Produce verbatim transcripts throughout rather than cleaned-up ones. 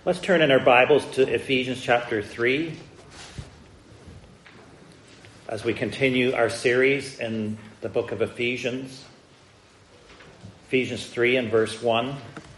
Let's turn in our Bibles to Ephesians chapter three as we continue our series in the book of Ephesians. Ephesians three and verse one.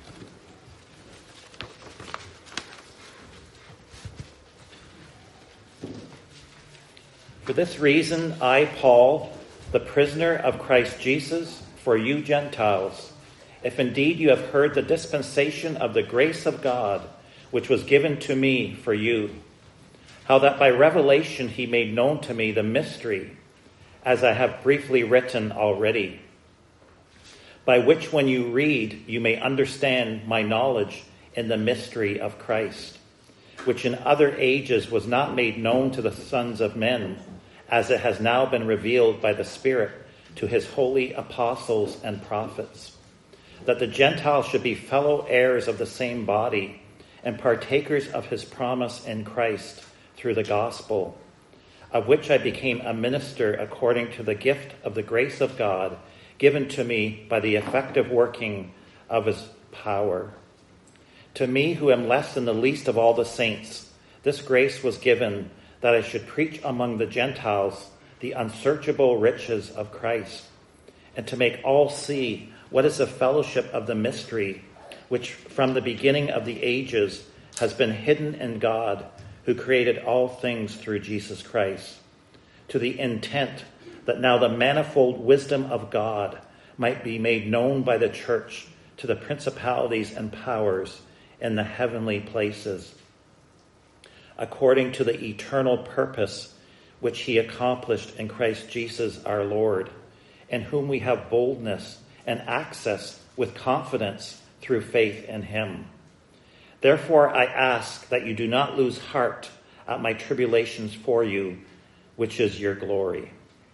For this reason, I, Paul, the prisoner of Christ Jesus, for you Gentiles, if indeed you have heard the dispensation of the grace of God, which was given to me for you, how that by revelation he made known to me the mystery, as I have briefly written already, by which when you read, you may understand my knowledge in the mystery of Christ, which in other ages was not made known to the sons of men, as it has now been revealed by the Spirit to his holy apostles and prophets, that the Gentiles should be fellow heirs of the same body, and partakers of his promise in Christ through the gospel, of which I became a minister according to the gift of the grace of God given to me by the effective working of his power. To me, who am less than the least of all the saints, this grace was given that I should preach among the Gentiles the unsearchable riches of Christ, and to make all see what is the fellowship of the mystery, which from the beginning of the ages has been hidden in God, who created all things through Jesus Christ, to the intent that now the manifold wisdom of God might be made known by the church to the principalities and powers in the heavenly places, according to the eternal purpose which he accomplished in Christ Jesus our Lord, in whom we have boldness and access with confidence through faith in him. Therefore I ask that you do not lose heart at my tribulations for you, which is your glory.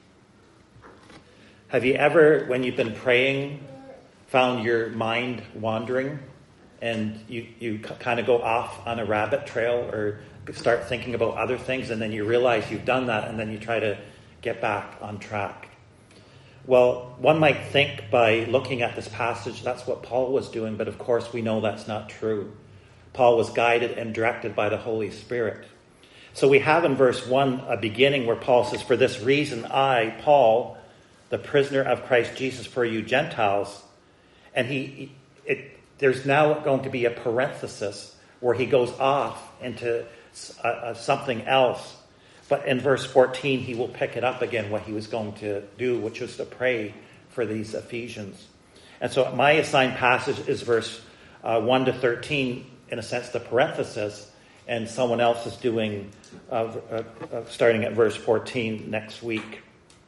Have you ever, when you've been praying, found your mind wandering and you, you kind of go off on a rabbit trail or start thinking about other things, and then you realize you've done that, and then you try to get back on track? Well, one might think by looking at this passage, that's what Paul was doing, but of course we know that's not true. Paul was guided and directed by the Holy Spirit. So we have in verse one a beginning where Paul says, for this reason I, Paul, the prisoner of Christ Jesus for you Gentiles, and he, it, there's now going to be a parenthesis where he goes off into uh, uh, something else. But in verse fourteen, he will pick it up again, what he was going to do, which was to pray for these Ephesians. And so my assigned passage is verse uh, one to thirteen, in a sense, the parenthesis, and someone else is doing, uh, uh, uh, starting at verse fourteen next week.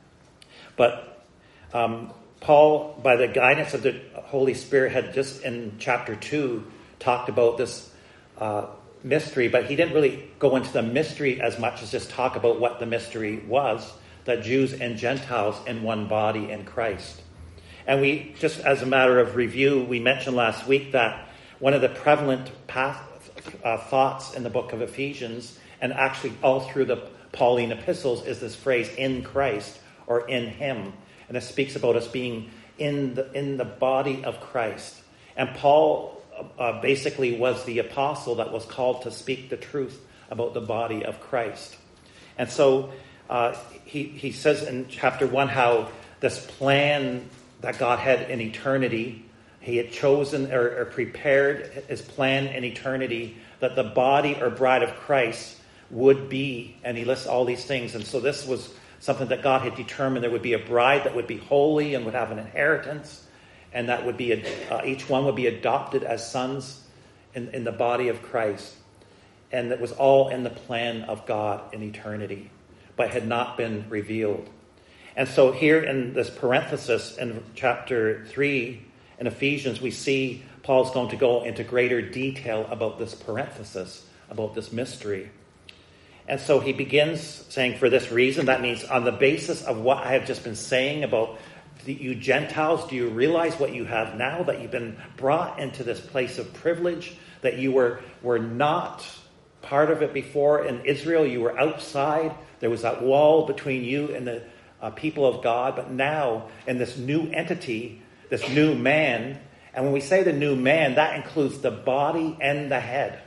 But um, Paul, by the guidance of the Holy Spirit, had just in chapter two talked about this uh mystery, but he didn't really go into the mystery as much as just talk about what the mystery was, that Jews and Gentiles in one body in Christ. And we, just as a matter of review, we mentioned last week that one of the prevalent path, uh, thoughts in the book of Ephesians, and actually all through the Pauline epistles, is this phrase, in Christ, or in him. And it speaks about us being in the, in the body of Christ. And Paul Uh, basically was the apostle that was called to speak the truth about the body of Christ. And so uh, he, he says in chapter one how this plan that God had in eternity, he had chosen or, or prepared his plan in eternity that the body or bride of Christ would be, and he lists all these things. And so this was something that God had determined. There would be a bride that would be holy and would have an inheritance, and that would be a, uh, each one would be adopted as sons in, in the body of Christ. And that was all in the plan of God in eternity, but had not been revealed. And so here in this parenthesis in chapter three in Ephesians, we see Paul's going to go into greater detail about this parenthesis, about this mystery. And so he begins saying, for this reason, that means on the basis of what I have just been saying about you Gentiles, do you realize what you have now, that you've been brought into this place of privilege, that you were, were not part of it before in Israel? You were outside. There was that wall between you and the uh, people of God. But now in this new entity, this new man, and when we say the new man, that includes the body and the head.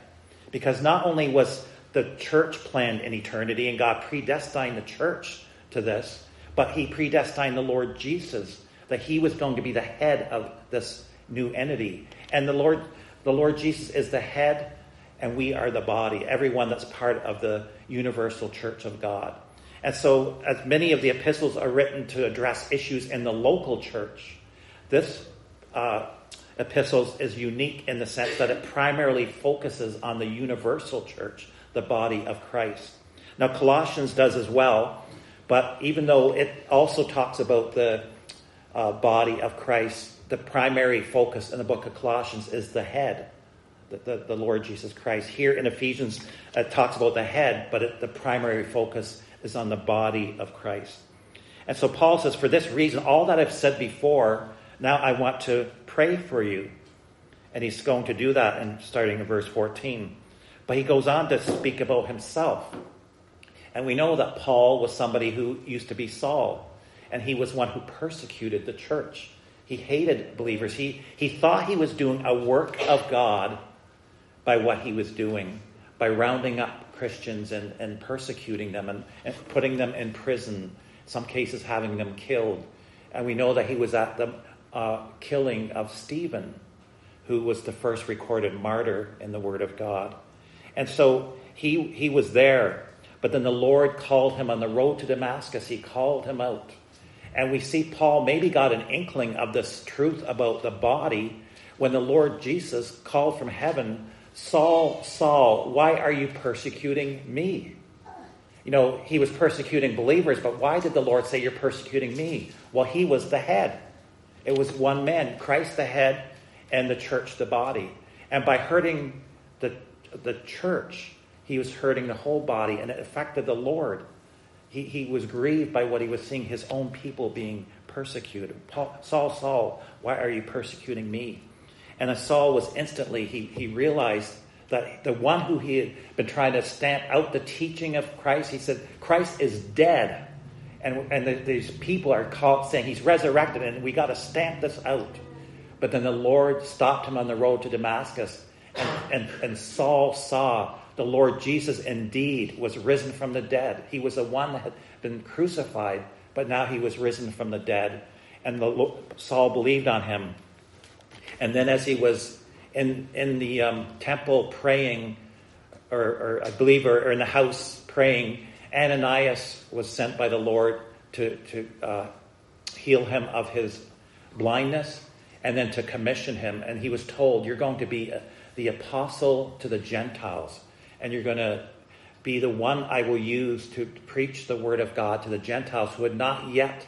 Because not only was the church planned in eternity, and God predestined the church to this, but he predestined the Lord Jesus, that he was going to be the head of this new entity. And the Lord, the Lord Jesus is the head, and we are the body, everyone that's part of the universal church of God. And so, as many of the epistles are written to address issues in the local church, this uh, epistle is unique in the sense that it primarily focuses on the universal church, the body of Christ. Now, Colossians does as well, but even though it also talks about the uh, body of Christ, the primary focus in the book of Colossians is the head, the, the, the Lord Jesus Christ. Here in Ephesians, it talks about the head, but it, the primary focus is on the body of Christ. And so Paul says, for this reason, all that I've said before, now I want to pray for you. And he's going to do that in starting in verse fourteen. But he goes on to speak about himself. And we know that Paul was somebody who used to be Saul. And he was one who persecuted the church. He hated believers. He, he thought he was doing a work of God by what he was doing, by rounding up Christians and, and persecuting them and, and putting them in prison, in some cases having them killed. And we know that he was at the uh, killing of Stephen, who was the first recorded martyr in the Word of God. And so he he was there, but then the Lord called him on the road to Damascus. He called him out. And we see Paul maybe got an inkling of this truth about the body when the Lord Jesus called from heaven, Saul, Saul, why are you persecuting me? You know, he was persecuting believers, but why did the Lord say you're persecuting me? Well, he was the head. It was one man, Christ the head, and the church the body. And by hurting the, the church, he was hurting the whole body, and it affected the Lord. He, he was grieved by what he was seeing, his own people being persecuted. Paul, Saul, Saul, why are you persecuting me? And as Saul was instantly, he, he realized that the one who he had been trying to stamp out the teaching of Christ, he said, Christ is dead. And, and the, these people are called, saying he's resurrected, and we got to stamp this out. But then the Lord stopped him on the road to Damascus, and, and, and Saul saw the Lord Jesus indeed was risen from the dead. He was the one that had been crucified, but now he was risen from the dead. And the, Saul believed on him. And then as he was in in the um, temple praying, or, or I believe, or, or in the house praying, Ananias was sent by the Lord to, to uh, heal him of his blindness and then to commission him. And he was told, you're going to be a, the apostle to the Gentiles. And you're going to be the one I will use to preach the word of God to the Gentiles who had not yet,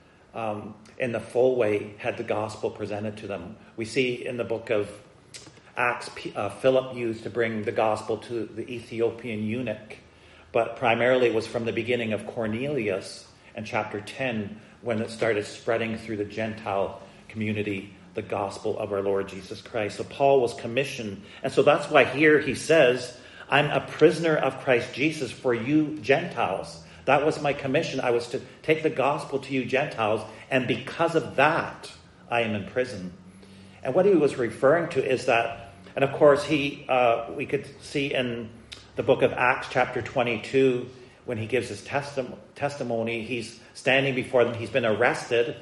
um, in the full way, had the gospel presented to them. We see in the book of Acts, uh, Philip used to bring the gospel to the Ethiopian eunuch. But primarily it was from the beginning of Cornelius in chapter ten when it started spreading through the Gentile community the gospel of our Lord Jesus Christ. So Paul was commissioned. And so that's why here he says, I'm a prisoner of Christ Jesus for you Gentiles. That was my commission. I was to take the gospel to you Gentiles, and because of that, I am in prison. And what he was referring to is that, and of course he, uh, we could see in the book of Acts chapter twenty-two, when he gives his testi- testimony, he's standing before them. He's been arrested,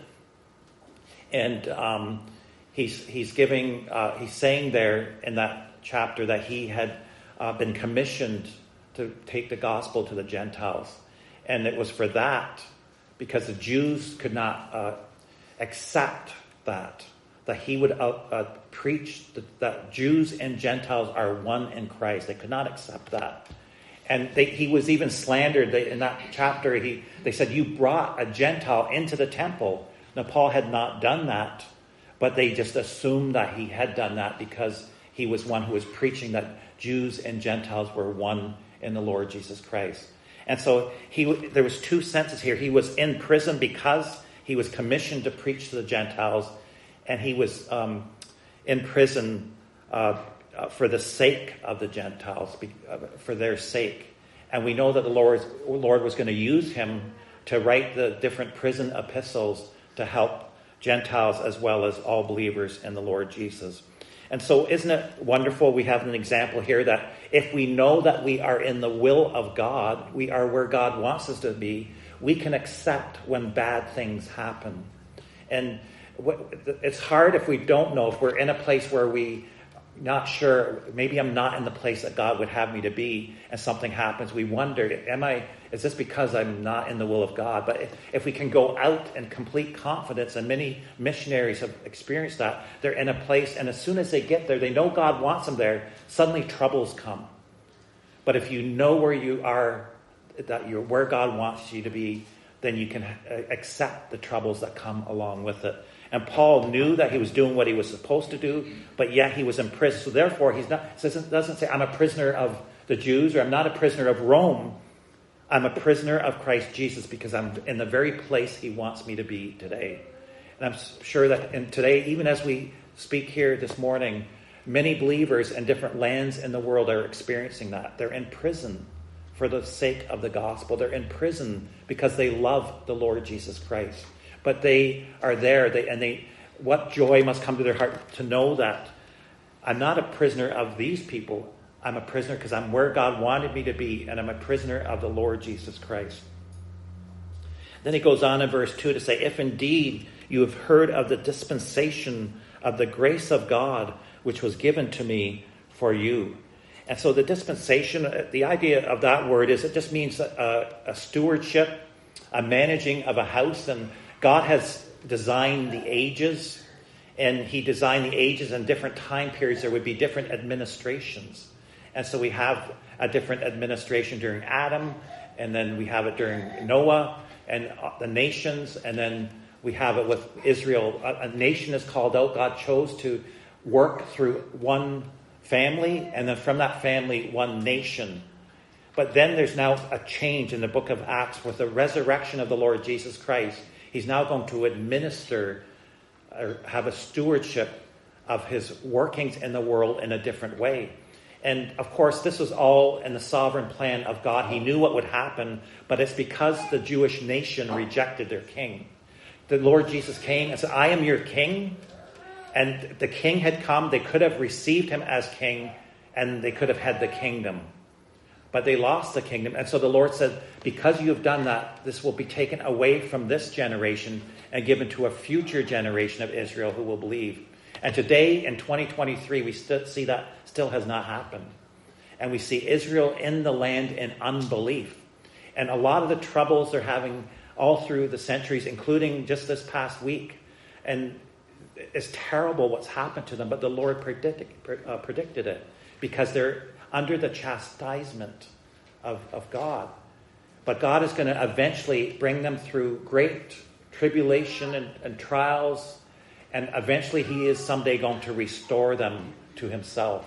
and um, he's he's giving, uh, he's saying there in that chapter that he had uh, been commissioned to take the gospel to the Gentiles. And it was for that, because the Jews could not uh, accept that, that he would uh, uh, preach that, that Jews and Gentiles are one in Christ. They could not accept that. And they, he was even slandered. They, in that chapter, he, they said, you brought a Gentile into the temple. Now, Paul had not done that, but they just assumed that he had done that because he was one who was preaching that Jews and Gentiles were one in the Lord Jesus Christ. And so he, there was two senses here. He was in prison because he was commissioned to preach to the Gentiles, and he was um, in prison uh, uh, for the sake of the Gentiles, uh, for their sake. And we know that the Lord, Lord was going to use him to write the different prison epistles to help Gentiles as well as all believers in the Lord Jesus. And so isn't it wonderful we have an example here that if we know that we are in the will of God, we are where God wants us to be, we can accept when bad things happen. And it's hard if we don't know, if we're in a place where we not sure, maybe I'm not in the place that God would have me to be, and something happens, we wonder, am I, is this because I'm not in the will of God? But if, if we can go out in complete confidence, and many missionaries have experienced that, they're in a place, and as soon as they get there, they know God wants them there, suddenly troubles come. But if you know where you are, that you're where God wants you to be, then you can accept the troubles that come along with it. And Paul knew that he was doing what he was supposed to do, but yet he was in prison. So therefore, he's not. It doesn't, doesn't say, I'm a prisoner of the Jews, or I'm not a prisoner of Rome. I'm a prisoner of Christ Jesus because I'm in the very place he wants me to be today. And I'm sure that in today, even as we speak here this morning, many believers in different lands in the world are experiencing that. They're in prison for the sake of the gospel. They're in prison because they love the Lord Jesus Christ. But they are there, they, and they. What joy must come to their heart to know that I'm not a prisoner of these people. I'm a prisoner because I'm where God wanted me to be, and I'm a prisoner of the Lord Jesus Christ. Then he goes on in verse two to say, if indeed you have heard of the dispensation of the grace of God, which was given to me for you. And so the dispensation, the idea of that word is it just means a, a stewardship, a managing of a house. And God has designed the ages, and he designed the ages in different time periods. There would be different administrations. And so we have a different administration during Adam, and then we have it during Noah and the nations, and then we have it with Israel. A, a nation is called out. God chose to work through one family, and then from that family, one nation. But then there's now a change in the book of Acts with the resurrection of the Lord Jesus Christ. He's now going to administer or have a stewardship of his workings in the world in a different way. And of course, this was all in the sovereign plan of God. He knew what would happen, but it's because the Jewish nation rejected their king. The Lord Jesus came and said, I am your king. And the king had come. They could have received him as king, and they could have had the kingdom. But they lost the kingdom. And so the Lord said, because you have done that, this will be taken away from this generation and given to a future generation of Israel who will believe. And today, in twenty twenty-three, we still see that still has not happened. And we see Israel in the land in unbelief. And a lot of the troubles they're having all through the centuries, including just this past week. And it's terrible what's happened to them, but the Lord predicted, uh, predicted it because they're under the chastisement of, of God. But God is going to eventually bring them through great tribulation and, and trials, and eventually he is someday going to restore them to himself.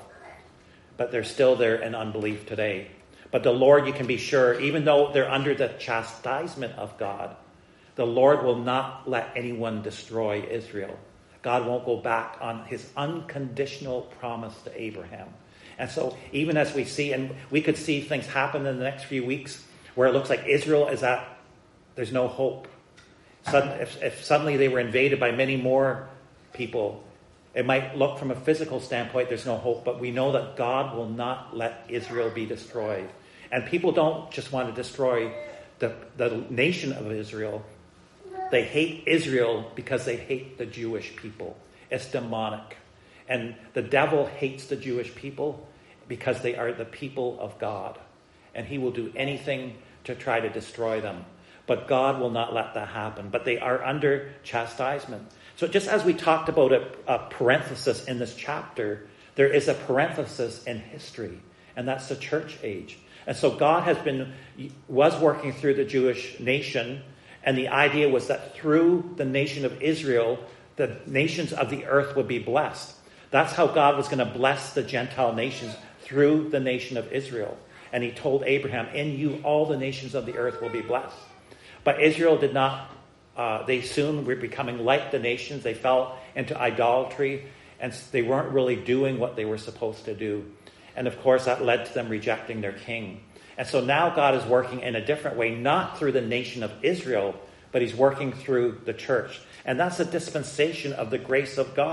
But they're still there in unbelief today. But the Lord, you can be sure, even though they're under the chastisement of God, the Lord will not let anyone destroy Israel. God won't go back on his unconditional promise to Abraham. And so even as we see, and we could see things happen in the next few weeks where it looks like Israel is at, there's no hope. Sudden, if, if suddenly they were invaded by many more people, it might look from a physical standpoint, there's no hope. But we know that God will not let Israel be destroyed. And people don't just want to destroy the, the nation of Israel. They hate Israel because they hate the Jewish people. It's demonic. And the devil hates the Jewish people because they are the people of God. And he will do anything to try to destroy them. But God will not let that happen. But they are under chastisement. So just as we talked about a, a parenthesis in this chapter, there is a parenthesis in history. And that's the church age. And so God has been, was working through the Jewish nation. And the idea was that through the nation of Israel, the nations of the earth would be blessed. That's how God was going to bless the Gentile nations, through the nation of Israel. And he told Abraham, in you all the nations of the earth will be blessed. But Israel did not, uh, they soon were becoming like the nations. They fell into idolatry, and they weren't really doing what they were supposed to do. And of course, that led to them rejecting their king. And so now God is working in a different way, not through the nation of Israel, but he's working through the church. And that's a dispensation of the grace of God.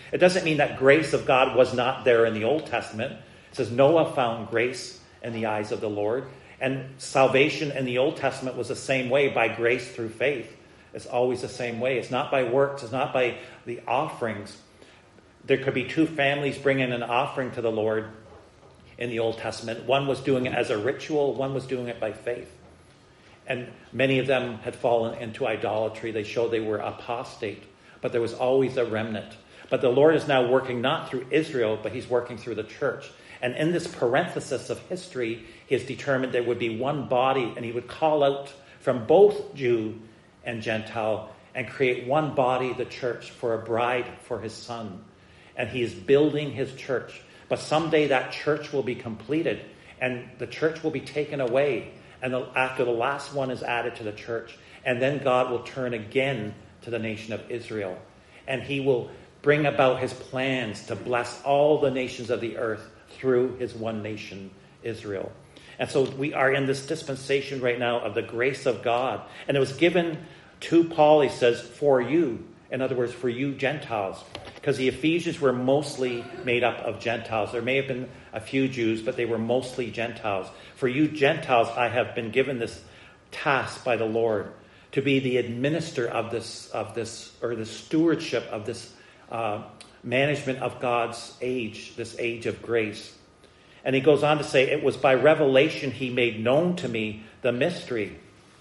It doesn't mean that grace of God was not there in the Old Testament. It says Noah found grace in the eyes of the Lord. And salvation in the Old Testament was the same way, by grace through faith. It's always the same way. It's not by works. It's not by the offerings. There could be two families bringing an offering to the Lord in the Old Testament. One was doing it as a ritual. One was doing it by faith. And many of them had fallen into idolatry. They showed they were apostate. But there was always a remnant. But the Lord is now working not through Israel, but he's working through the church. And in this parenthesis of history, he has determined there would be one body, and he would call out from both Jew and Gentile and create one body, the church, for a bride for his son. And he is building his church. But someday that church will be completed, and the church will be taken away. And the, after the last one is added to the church, and then God will turn again to the nation of Israel. And he will bring about his plans to bless all the nations of the earth through his one nation, Israel. And so we are in this dispensation right now of the grace of God. And it was given to Paul, he says, for you. In other words, for you Gentiles. Because the Ephesians were mostly made up of Gentiles. There may have been a few Jews, but they were mostly Gentiles. For you Gentiles, I have been given this task by the Lord to be the administrator of this, of this, or the stewardship of this uh, management of God's age, this age of grace. And he goes on to say, it was by revelation he made known to me the mystery.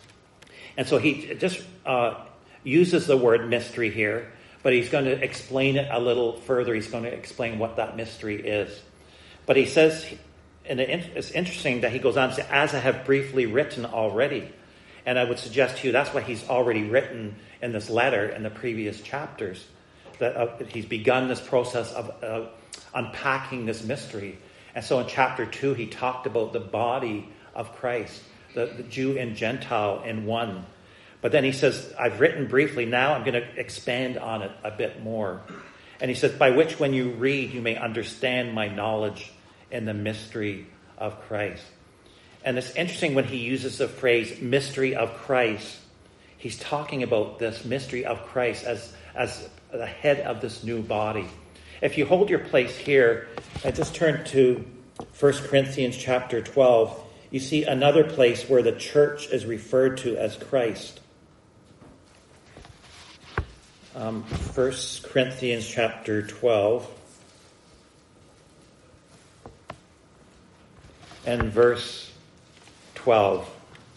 And so he just uh, uses the word mystery here, but he's going to explain it a little further. He's going to explain what that mystery is. But he says, and it's interesting that he goes on to say, as I have briefly written already. And I would suggest to you that's what he's already written in this letter in the previous chapters. That uh, he's begun this process of uh, unpacking this mystery. And so in chapter two, he talked about the body of Christ, the, the Jew and Gentile in one. But then he says, I've written briefly, now I'm going to expand on it a bit more. And he says, by which when you read, you may understand my knowledge in the mystery of Christ. And it's interesting when he uses the phrase mystery of Christ, he's talking about this mystery of Christ as, as the head of this new body. If you hold your place here, I just turn to First Corinthians chapter twelve. You see another place where the church is referred to as Christ. Um, First Corinthians chapter twelve and verse twelve.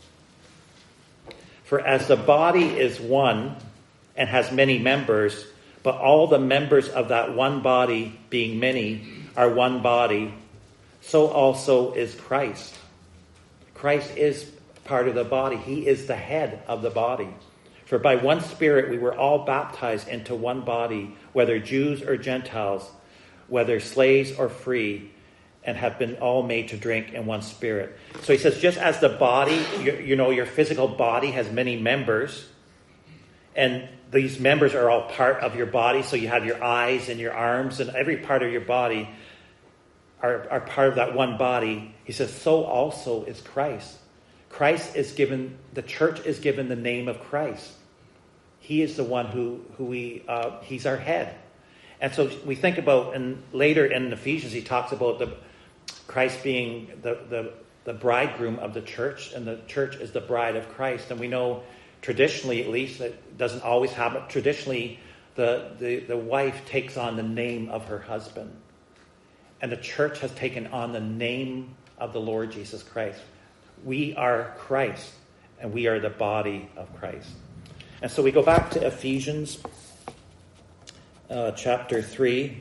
For as the body is one and has many members, but all the members of that one body, being many, are one body, so also is Christ. Christ is part of the body. He is the head of the body. For by one Spirit we were all baptized into one body, whether Jews or Gentiles, whether slaves or free, and have been all made to drink in one Spirit. So he says, just as the body, you, you know, your physical body has many members, and these members are all part of your body. So you have your eyes and your arms and every part of your body are, are part of that one body. He says, so also is Christ. Christ is given, the church is given the name of Christ. He is the one who, who we, uh, he's our head. And so we think about, and later in Ephesians, he talks about the Christ being the, the, the bridegroom of the church, and the church is the bride of Christ. And we know traditionally, at least, that doesn't always happen. Traditionally, the, the, the wife takes on the name of her husband. And the church has taken on the name of the Lord Jesus Christ. We are Christ, and we are the body of Christ. And so we go back to Ephesians uh, chapter three.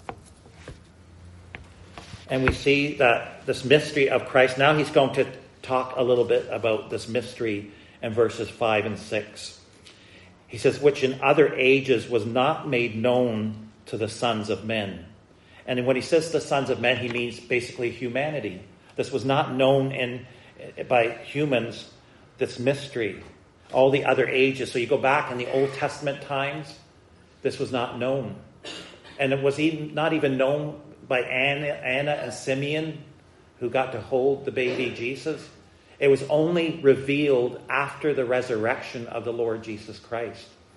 And we see that this mystery of Christ, now he's going to talk a little bit about this mystery in verses five and six. He says, which in other ages was not made known to the sons of men. And when he says the sons of men, he means basically humanity. This was not known in by humans, this mystery, all the other ages. So you go back in the Old Testament times, this was not known. And it was even not even known by Anna, Anna and Simeon, who got to hold the baby Jesus. It was only revealed after the resurrection of the Lord Jesus Christ.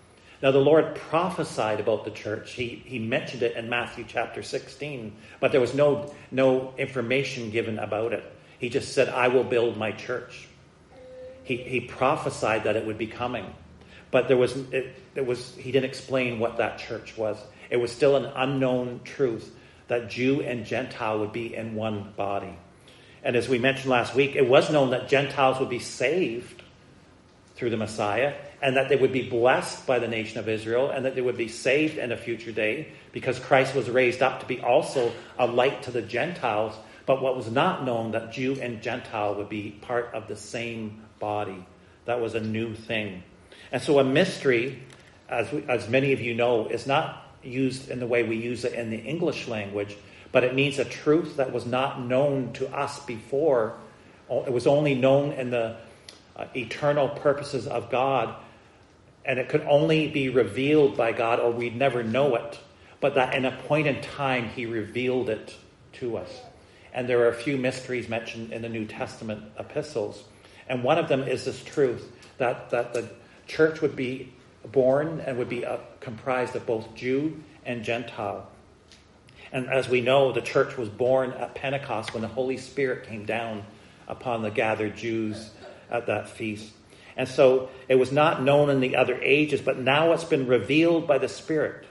Now, the Lord prophesied about the church. He, he mentioned it in Matthew chapter sixteen, but there was no, no information given about it. He just said, I will build my church. He, he prophesied that it would be coming, but there was, it, it was, he didn't explain what that church was. It was still an unknown truth that Jew and Gentile would be in one body. And as we mentioned last week, it was known that Gentiles would be saved through the Messiah, and that they would be blessed by the nation of Israel, and that they would be saved in a future day, because Christ was raised up to be also a light to the Gentiles. But what was not known, that Jew and Gentile would be part of the same body. That was a new thing. And so a mystery, as we, as many of you know, is not used in the way we use it in the English language, but it means a truth that was not known to us before. It was only known in the uh, eternal purposes of God, and it could only be revealed by God, or we'd never know it, but that in a point in time he revealed it to us. And there are a few mysteries mentioned in the New Testament epistles, and one of them is this truth that, that the church would be born and would be uh, comprised of both Jew and Gentile. And as we know, the church was born at Pentecost when the Holy Spirit came down upon the gathered Jews at that feast. And so it was not known in the other ages, but now it's been revealed by the Spirit.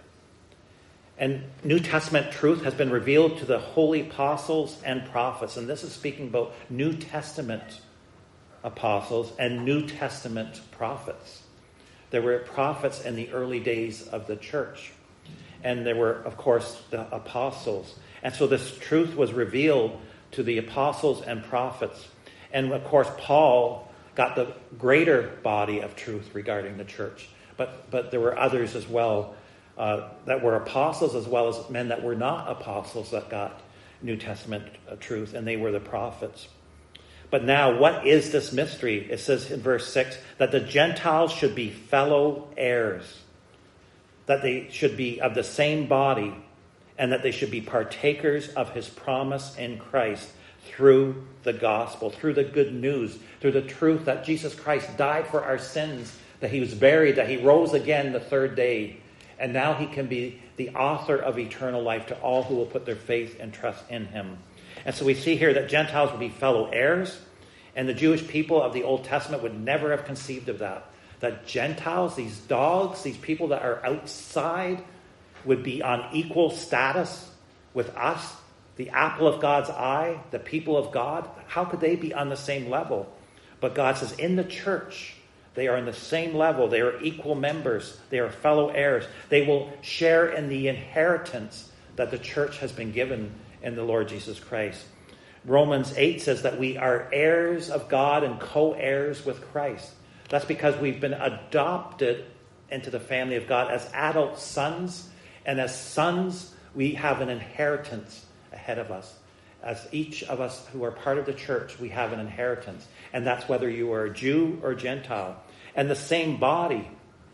And New Testament truth has been revealed to the holy apostles and prophets. And this is speaking about New Testament apostles and New Testament prophets. There were prophets in the early days of the church. And there were, of course, the apostles. And so this truth was revealed to the apostles and prophets. And, of course, Paul got the greater body of truth regarding the church. But, but there were others as well uh, that were apostles, as well as men that were not apostles that got New Testament uh, truth, and they were the prophets. But now, what is this mystery? It says in verse six that the Gentiles should be fellow heirs, that they should be of the same body, and that they should be partakers of his promise in Christ through the gospel, through the good news, through the truth that Jesus Christ died for our sins, that he was buried, that he rose again the third day, and now he can be the author of eternal life to all who will put their faith and trust in him. And so we see here that Gentiles would be fellow heirs, and the Jewish people of the Old Testament would never have conceived of that. That Gentiles, these dogs, these people that are outside, would be on equal status with us, the apple of God's eye, the people of God. How could they be on the same level? But God says in the church, they are on the same level. They are equal members. They are fellow heirs. They will share in the inheritance that the church has been given in the Lord Jesus Christ. Romans eight says that we are heirs of God and co-heirs with Christ. That's because we've been adopted into the family of God as adult sons. And as sons, we have an inheritance ahead of us. As each of us who are part of the church, we have an inheritance. And that's whether you are a Jew or Gentile. And the same body,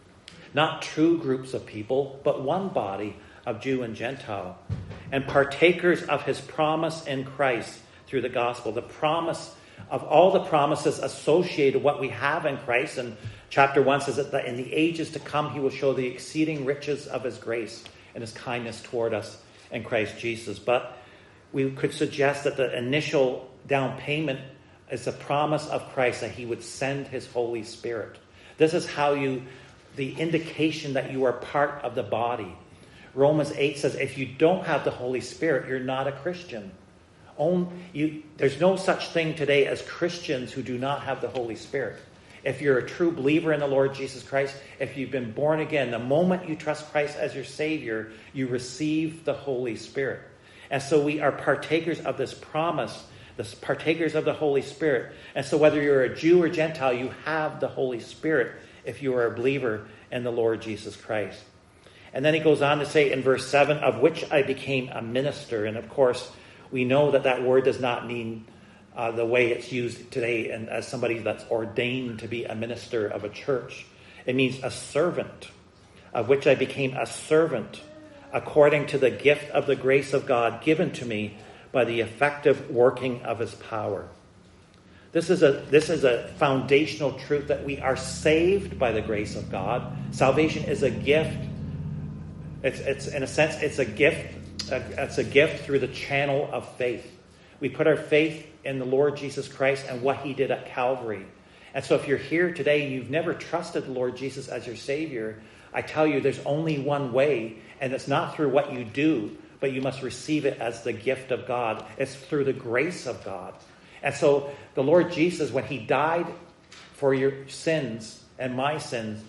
not two groups of people, but one body of Jew and Gentile. And partakers of his promise in Christ through the gospel. The promise of all the promises associated with what we have in Christ. And chapter one says that in the ages to come, he will show the exceeding riches of his grace and his kindness toward us in Christ Jesus. But we could suggest that the initial down payment is the promise of Christ that he would send his Holy Spirit. This is how you, the indication that you are part of the body. Romans eight says if you don't have the Holy Spirit, you're not a Christian. Own, you, there's no such thing today as Christians who do not have the Holy Spirit. If you're a true believer in the Lord Jesus Christ, if you've been born again, the moment you trust Christ as your Savior, you receive the Holy Spirit. And so we are partakers of this promise, the partakers of the Holy Spirit. And so whether you're a Jew or Gentile, you have the Holy Spirit if you are a believer in the Lord Jesus Christ. And then he goes on to say in verse seven, of which I became a minister. And of course, we know that that word does not mean uh, the way it's used today and as somebody that's ordained to be a minister of a church. It means a servant, of which I became a servant according to the gift of the grace of God given to me by the effective working of his power. This is a this is a foundational truth that we are saved by the grace of God. Salvation is a gift. It's it's in a sense it's a gift. It's a gift through the channel of faith. We put our faith in the Lord Jesus Christ and what he did at Calvary. And so if you're here today and you've never trusted the Lord Jesus as your Savior, I tell you there's only one way, and it's not through what you do, but you must receive it as the gift of God. It's through the grace of God. And so the Lord Jesus, when he died for your sins and my sins,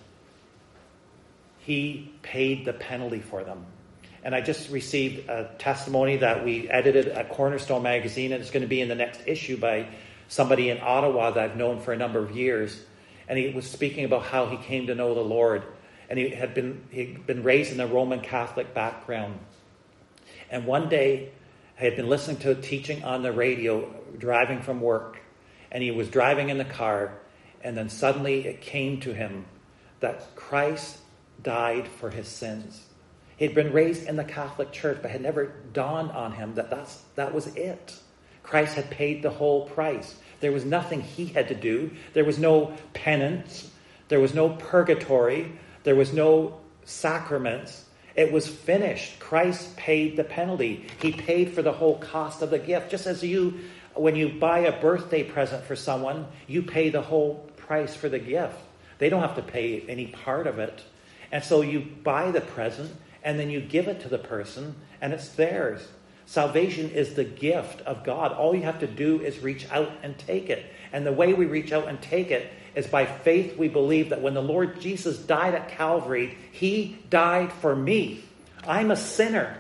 he paid the penalty for them. And I just received a testimony that we edited at Cornerstone Magazine, and it's going to be in the next issue by somebody in Ottawa that I've known for a number of years. And he was speaking about how he came to know the Lord. And he had been he'd been raised in a Roman Catholic background. And one day, I had been listening to a teaching on the radio, driving from work. And he was driving in the car, and then suddenly it came to him that Christ died for his sins. He'd been raised in the Catholic Church, but had never dawned on him that that's, that was it. Christ had paid the whole price. There was nothing he had to do. There was no penance. There was no purgatory. There was no sacraments. It was finished. Christ paid the penalty. He paid for the whole cost of the gift. Just as you, when you buy a birthday present for someone, you pay the whole price for the gift. They don't have to pay any part of it. And so you buy the present, and then you give it to the person, and it's theirs. Salvation is the gift of God. All you have to do is reach out and take it. And the way we reach out and take it is by faith. We believe that when the Lord Jesus died at Calvary, he died for me. I'm a sinner.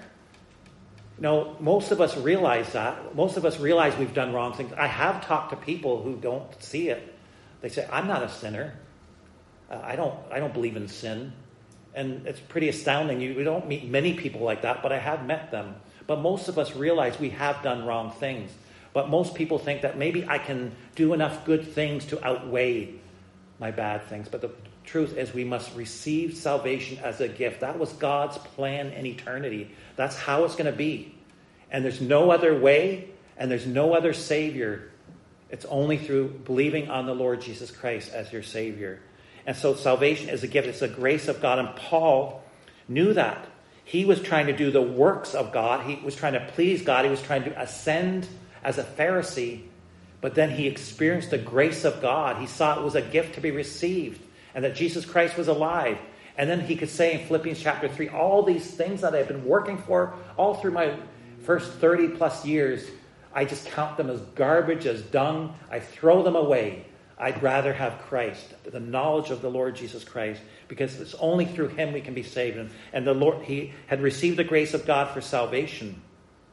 No, most of us realize that. Most of us realize we've done wrong things. I have talked to people who don't see it. They say, I'm not a sinner. Uh, I don't I don't believe in sin. And it's pretty astounding. You, we don't meet many people like that, but I have met them. But most of us realize we have done wrong things. But most people think that maybe I can do enough good things to outweigh my bad things. But the truth is we must receive salvation as a gift. That was God's plan in eternity. That's how it's going to be. And there's no other way, and there's no other Savior. It's only through believing on the Lord Jesus Christ as your Savior. And so salvation is a gift. It's the grace of God. And Paul knew that. He was trying to do the works of God. He was trying to please God. He was trying to ascend as a Pharisee. But then he experienced the grace of God. He saw it was a gift to be received, and that Jesus Christ was alive. And then he could say in Philippians chapter three, all these things that I've been working for all through my first thirty plus years, I just count them as garbage, as dung. I throw them away. I'd rather have Christ, the knowledge of the Lord Jesus Christ, because it's only through him we can be saved. And, and the Lord, he had received the grace of God for salvation.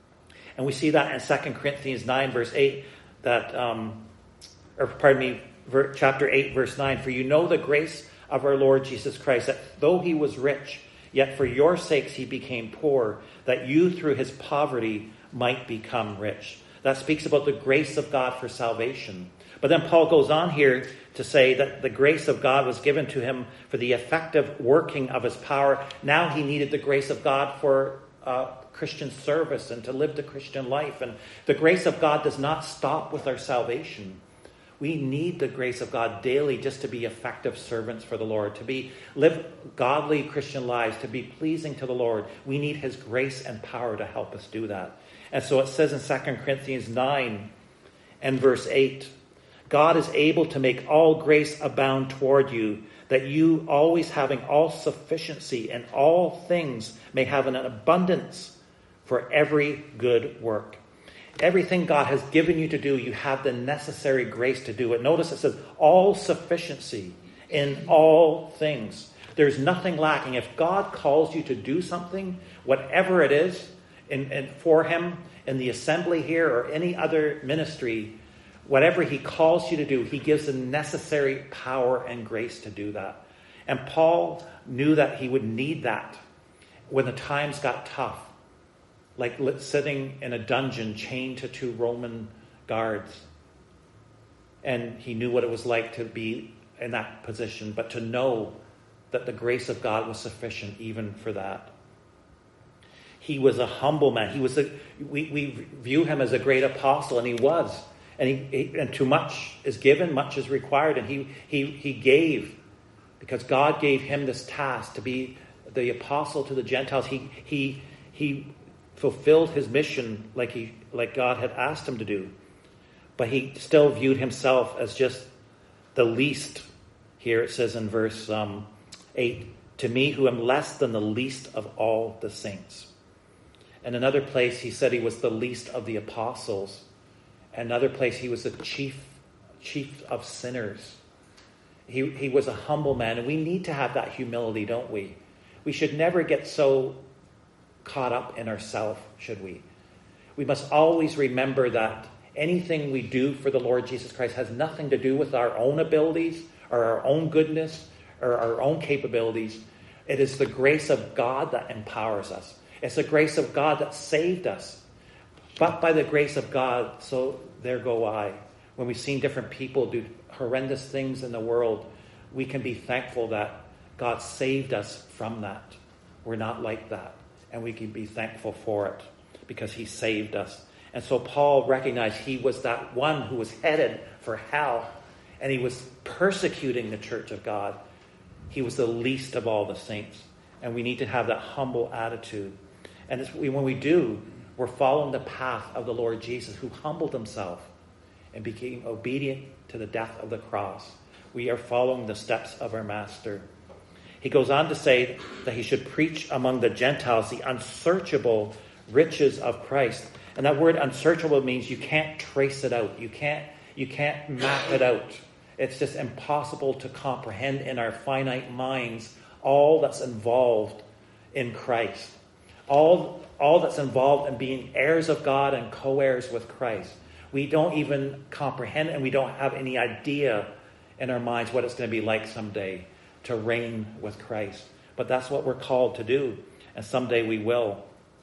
And we see that in Second Corinthians nine, verse eight, that, um, or pardon me, ver, chapter eight, verse nine, for you know the grace of our Lord Jesus Christ, that though he was rich, yet for your sakes he became poor, that you through his poverty might become rich. That speaks about the grace of God for salvation. But then Paul goes on here to say that the grace of God was given to him for the effective working of his power. Now he needed the grace of God for uh, Christian service and to live the Christian life. And the grace of God does not stop with our salvation. We need the grace of God daily just to be effective servants for the Lord, to be live godly Christian lives, to be pleasing to the Lord. We need his grace and power to help us do that. And so it says in Second Corinthians nine and verse eight, God is able to make all grace abound toward you, that you, always having all sufficiency in all things, may have an abundance for every good work. Everything God has given you to do, you have the necessary grace to do it. Notice it says all sufficiency in all things. There's nothing lacking. If God calls you to do something, whatever it is, in, in, for him, in the assembly here or any other ministry, whatever he calls you to do, he gives the necessary power and grace to do that. And Paul knew that he would need that when the times got tough, like sitting in a dungeon chained to two Roman guards. And he knew what it was like to be in that position, but to know that the grace of God was sufficient even for that. He was a humble man. He was a, we, we view him as a great apostle, and he was. And, he, he, and too much is given, much is required. And he, he, he gave, because God gave him this task to be the apostle to the Gentiles. He, he, he fulfilled his mission like, he, like God had asked him to do. But he still viewed himself as just the least. Here it says in verse um, eight, to me who am less than the least of all the saints. In another place he said he was the least of the apostles. Another place he was the chief chief of sinners. He, he was a humble man, and we need to have that humility, don't we? We should never get so caught up in ourselves, should we? We must always remember that anything we do for the Lord Jesus Christ has nothing to do with our own abilities or our own goodness or our own capabilities. It is the grace of God that empowers us. It's the grace of God that saved us. But by the grace of God, so there go I. When we've seen different people do horrendous things in the world, we can be thankful that God saved us from that. We're not like that. And we can be thankful for it because he saved us. And so Paul recognized he was that one who was headed for hell. And he was persecuting the church of God. He was the least of all the saints. And we need to have that humble attitude. And it's, when we do, we're following the path of the Lord Jesus, who humbled himself and became obedient to the death of the cross. We are following the steps of our Master. He goes on to say that he should preach among the Gentiles the unsearchable riches of Christ. And that word unsearchable means you can't trace it out. You can't, you can't map it out. It's just impossible to comprehend in our finite minds all that's involved in Christ. All, all that's involved in being heirs of God and co-heirs with Christ. We don't even comprehend, and we don't have any idea in our minds what it's going to be like someday to reign with Christ. But that's what we're called to do, and someday we will.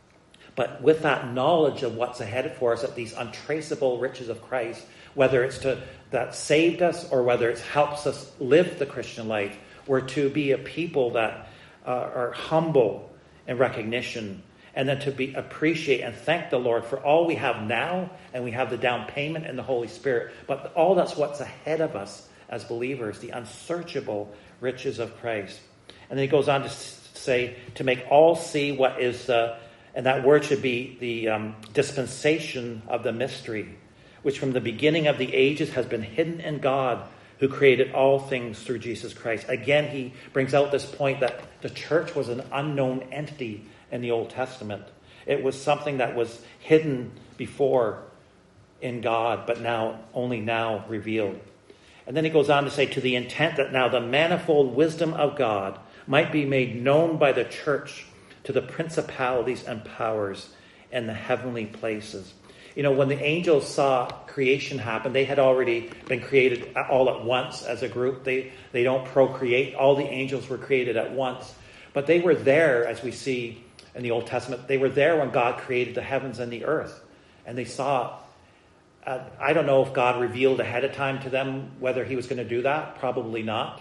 But with that knowledge of what's ahead for us, at these untraceable riches of Christ, whether it's to that saved us or whether it helps us live the Christian life, we're to be a people that uh, are humble in recognition, and then to be appreciate and thank the Lord for all we have now, and we have the down payment in the Holy Spirit. But all that's what's ahead of us as believers, the unsearchable riches of Christ. And then he goes on to say, to make all see what is, uh, and that word should be the um, dispensation of the mystery, which from the beginning of the ages has been hidden in God, who created all things through Jesus Christ. Again, he brings out this point that the church was an unknown entity in the Old Testament. It was something that was hidden before in God, but now, only now revealed. And then he goes on to say, to the intent that now the manifold wisdom of God might be made known by the church to the principalities and powers in the heavenly places. You know, when the angels saw creation happen, they had already been created all at once as a group. They, they don't procreate. All the angels were created at once. But they were there, as we see in the Old Testament, they were there when God created the heavens and the earth. And they saw, uh, I don't know if God revealed ahead of time to them whether he was going to do that. Probably not.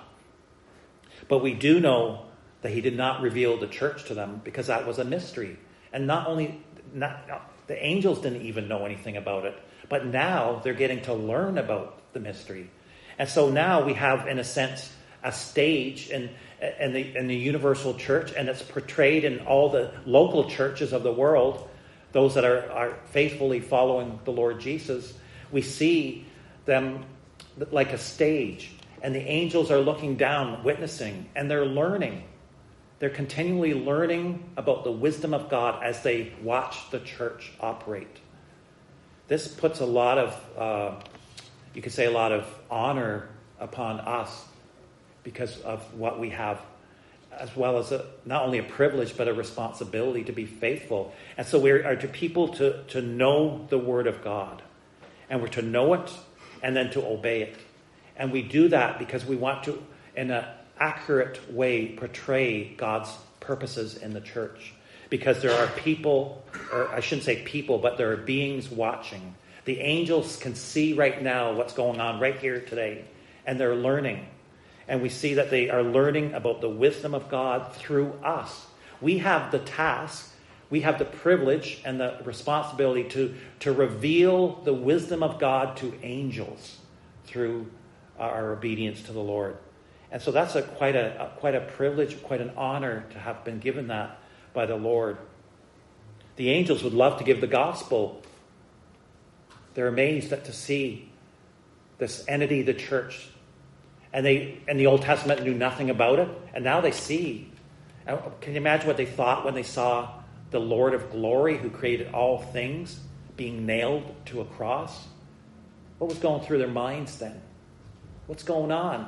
But we do know that he did not reveal the church to them because that was a mystery. And not only... not. The angels didn't even know anything about it. But now they're getting to learn about the mystery. And so now we have, in a sense, a stage in, in, the, in the universal church, and it's portrayed in all the local churches of the world, those that are, are faithfully following the Lord Jesus. We see them like a stage, and the angels are looking down, witnessing, and they're learning. They're continually learning about the wisdom of God as they watch the church operate. This puts a lot of, uh, you could say a lot of honor upon us because of what we have, as well as a, not only a privilege, but a responsibility to be faithful. And so we are to people to, to know the Word of God. And we're to know it and then to obey it. And we do that because we want to, in an accurate way, portray God's purposes in the church. Because there are people, or I shouldn't say people, but there are beings watching. The angels can see right now what's going on right here today. And they're learning. And we see that they are learning about the wisdom of God through us. We have the task. We we have the privilege and the responsibility to, to reveal the wisdom of God to angels through our obedience to the Lord. And so that's a quite a, a quite a privilege, quite an honor to have been given that by the Lord. The angels would love to give the gospel. They're amazed at to see this entity, the church. And they, in the Old Testament, knew nothing about it. And now they see. Can you imagine what they thought when they saw the Lord of glory, who created all things, being nailed to a cross? What was going through their minds then? What's going on?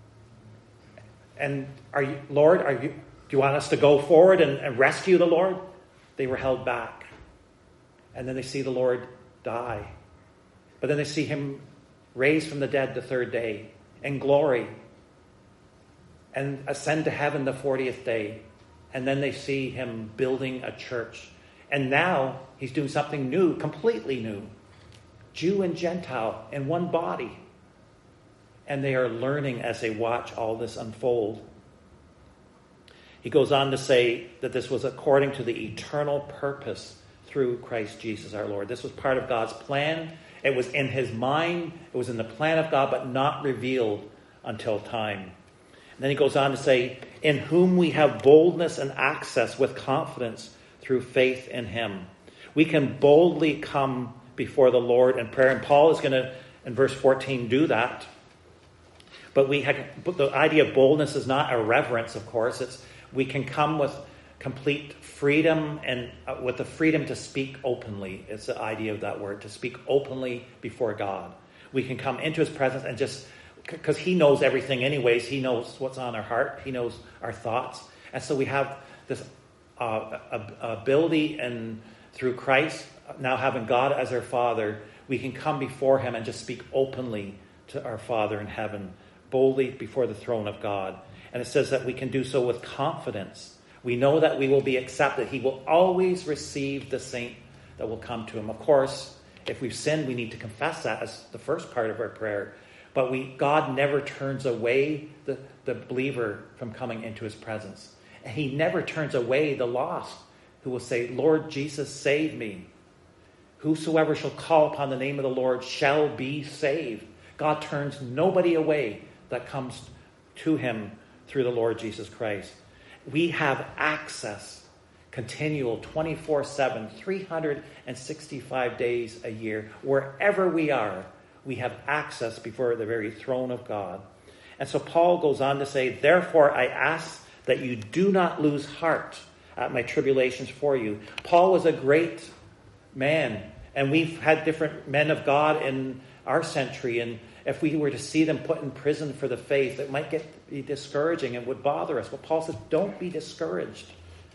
And are you, Lord, are you, do you want us to go forward and, and rescue the Lord? They were held back. And then they see the Lord die. But then they see him raised from the dead the third day in glory and ascend to heaven the fortieth day. And then they see him building a church. And now he's doing something new, completely new. Jew and Gentile in one body. And they are learning as they watch all this unfold. He goes on to say that this was according to the eternal purpose through Christ Jesus our Lord. This was part of God's plan. It was in his mind. It was in the plan of God, but not revealed until time. And then he goes on to say, in whom we have boldness and access with confidence through faith in him. We can boldly come before the Lord in prayer. And Paul is going to, in verse fourteen, do that. But we have, but the idea of boldness is not irreverence, of course. It's we can come with complete freedom and uh, with the freedom to speak openly. It's the idea of that word, to speak openly before God. We can come into his presence and just, because he knows everything anyways. He knows what's on our heart. He knows our thoughts. And so we have this uh, ability, and through Christ, now having God as our Father, we can come before him and just speak openly to our Father in heaven, boldly before the throne of God. And it says that we can do so with confidence. We know that we will be accepted. He will always receive the saint that will come to him. Of course, if we've sinned, we need to confess that as the first part of our prayer. But we, God never turns away the, the believer from coming into his presence. And he never turns away the lost who will say, Lord Jesus, save me. Whosoever shall call upon the name of the Lord shall be saved. God turns nobody away that comes to him through the Lord Jesus Christ. We have access, continual, twenty-four seven, three hundred sixty-five days a year. Wherever we are, we have access before the very throne of God. And so Paul goes on to say, therefore I ask that you do not lose heart at my tribulations for you. Paul was a great man, and we've had different men of God in our century, and if we were to see them put in prison for the faith, it might get be discouraging and would bother us. But Paul says, don't be discouraged.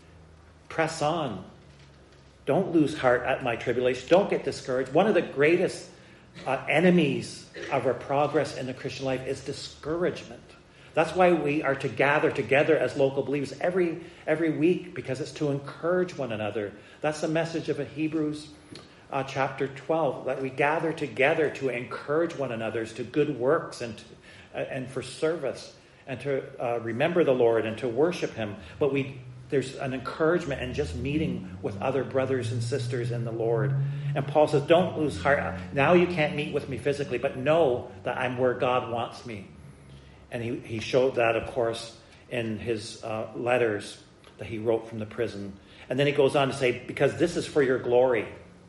Press on. Don't lose heart at my tribulation. Don't get discouraged. One of the greatest uh, enemies of our progress in the Christian life is discouragement. That's why we are to gather together as local believers every every week, because it's to encourage one another. That's the message of a Hebrews Uh, chapter twelve, that we gather together to encourage one another to good works and to, uh, and for service and to uh, remember the Lord and to worship him. But we there's an encouragement in just meeting with other brothers and sisters in the Lord. And Paul says, don't lose heart. Now you can't meet with me physically, but know that I'm where God wants me. And he, he showed that, of course, in his uh, letters that he wrote from the prison. And then he goes on to say, because this is for your glory.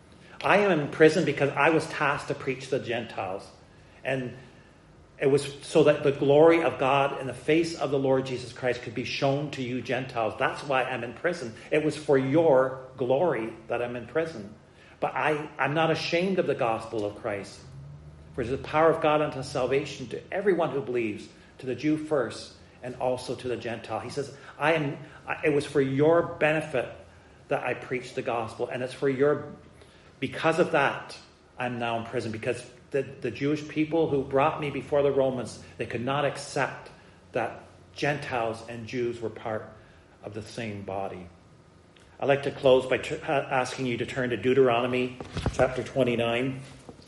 I am in prison because I was tasked to preach to the Gentiles. And it was so that the glory of God in the face of the Lord Jesus Christ could be shown to you Gentiles. That's why I'm in prison. It was for your glory that I'm in prison. But I, I'm not ashamed of the gospel of Christ. For it is the power of God unto salvation to everyone who believes, to the Jew first, and also to the Gentile. He says, I am. It was for your benefit that I preached the gospel. And it's for your Because of that, I'm now in prison. Because the, the Jewish people who brought me before the Romans, they could not accept that Gentiles and Jews were part of the same body. I'd like to close by t- asking you to turn to Deuteronomy chapter twenty-nine.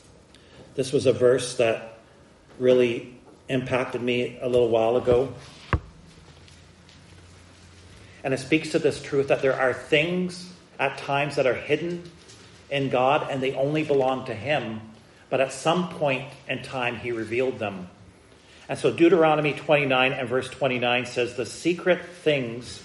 This was a verse that really impacted me a little while ago. And it speaks to this truth that there are things at times that are hidden in God and they only belong to him. But at some point in time, he revealed them. And so Deuteronomy twenty-nine and verse twenty-nine says, the secret things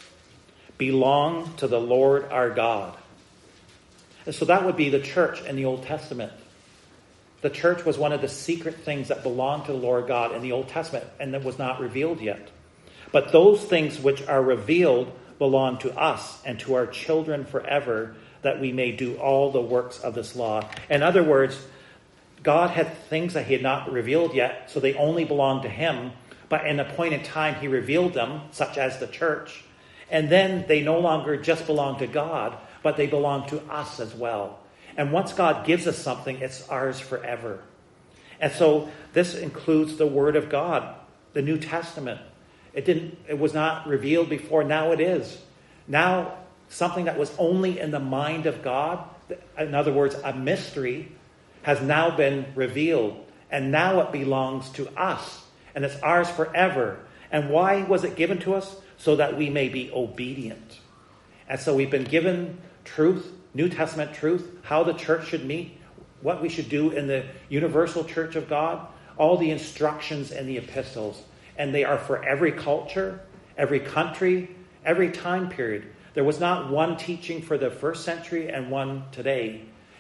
belong to the Lord our God. And so that would be the church in the Old Testament. The church was one of the secret things that belonged to the Lord God in the Old Testament and that was not revealed yet. But those things which are revealed belong to us and to our children forever, that we may do all the works of this law. In other words, God had things that he had not revealed yet, so they only belonged to him. But in a point in time, he revealed them, such as the church. And then they no longer just belong to God, but they belong to us as well. And once God gives us something, it's ours forever. And so this includes the Word of God, the New Testament. It didn't. It was not revealed before. Now it is. Now something that was only in the mind of God, in other words, a mystery, has now been revealed. And now it belongs to us. And it's ours forever. And why was it given to us? So that we may be obedient. And so we've been given truth, New Testament truth, how the church should meet, what we should do in the universal church of God, all the instructions in the epistles. And they are for every culture, every country, every time period. There was not one teaching for the first century and one today.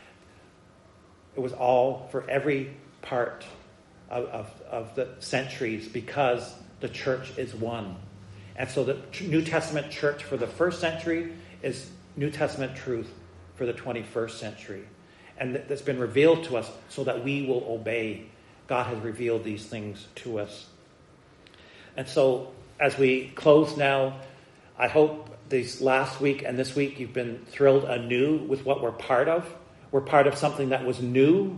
It was all for every part of, of, of the centuries, because the church is one. And so the New Testament church for the first century is New Testament truth for the twenty-first century. And that's been revealed to us so that we will obey. God has revealed these things to us. And so as we close now, I hope this last week and this week you've been thrilled anew with what we're part of. We're part of something that was new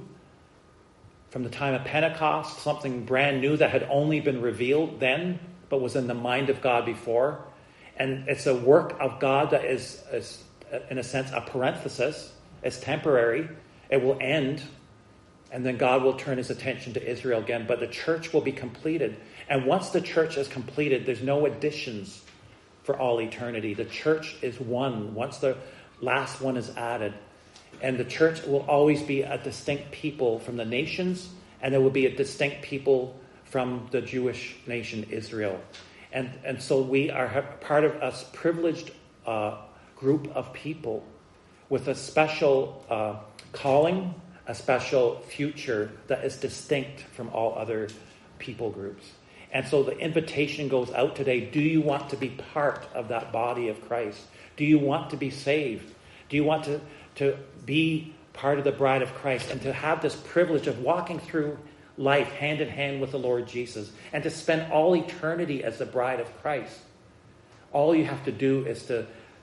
from the time of Pentecost, something brand new that had only been revealed then, but was in the mind of God before. And it's a work of God that is, is in a sense, a parenthesis. It's temporary. It will end. And then God will turn his attention to Israel again. But the church will be completed. And once the church is completed, there's no additions for all eternity. The church is one. Once the last one is added. And the church will always be a distinct people from the nations. And there will be a distinct people from the Jewish nation Israel. And, and so we are part of a privileged uh, group of people with a special uh, calling, a special future that is distinct from all other people groups. And so the invitation goes out today. Do you want to be part of that body of Christ? Do you want to be saved? Do you want to, to be part of the bride of Christ and to have this privilege of walking through life hand in hand with the Lord Jesus and to spend all eternity as the bride of Christ? All you have to do is to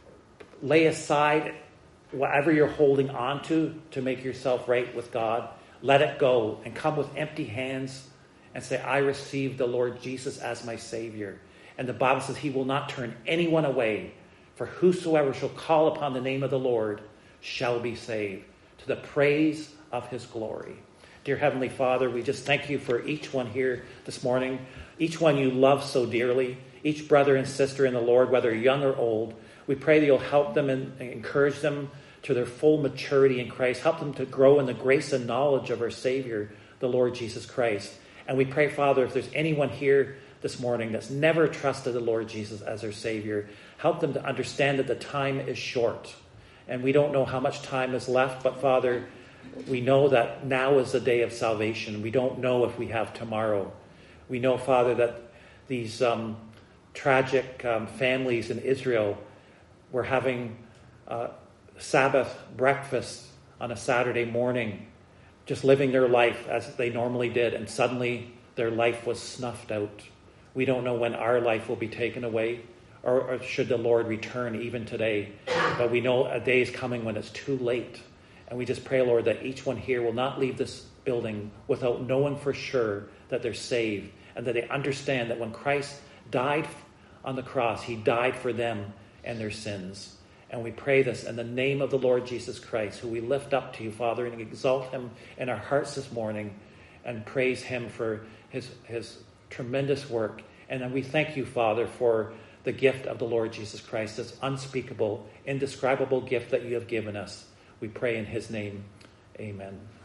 lay aside whatever you're holding on to to make yourself right with God. Let it go and come with empty hands and say, I receive the Lord Jesus as my Savior. And the Bible says he will not turn anyone away, for whosoever shall call upon the name of the Lord shall be saved, to the praise of his glory. Dear Heavenly Father, we just thank you for each one here this morning, each one you love so dearly, each brother and sister in the Lord, whether young or old. We pray that you'll help them and encourage them to their full maturity in Christ. Help them to grow in the grace and knowledge of our Savior, the Lord Jesus Christ. And we pray, Father, if there's anyone here this morning that's never trusted the Lord Jesus as their Savior, help them to understand that the time is short. And we don't know how much time is left, but Father, we know that now is the day of salvation. We don't know if we have tomorrow. We know, Father, that these um, tragic um, families in Israel were having uh, Sabbath breakfast on a Saturday morning, just living their life as they normally did, and suddenly their life was snuffed out. We don't know when our life will be taken away, or, or should the Lord return even today. But we know a day is coming when it's too late. And we just pray, Lord, that each one here will not leave this building without knowing for sure that they're saved, and that they understand that when Christ died on the cross, he died for them and their sins. And we pray this in the name of the Lord Jesus Christ, who we lift up to you, Father, and exalt him in our hearts this morning and praise him for his, his tremendous work. And then we thank you, Father, for the gift of the Lord Jesus Christ, this unspeakable, indescribable gift that you have given us. We pray in his name. Amen.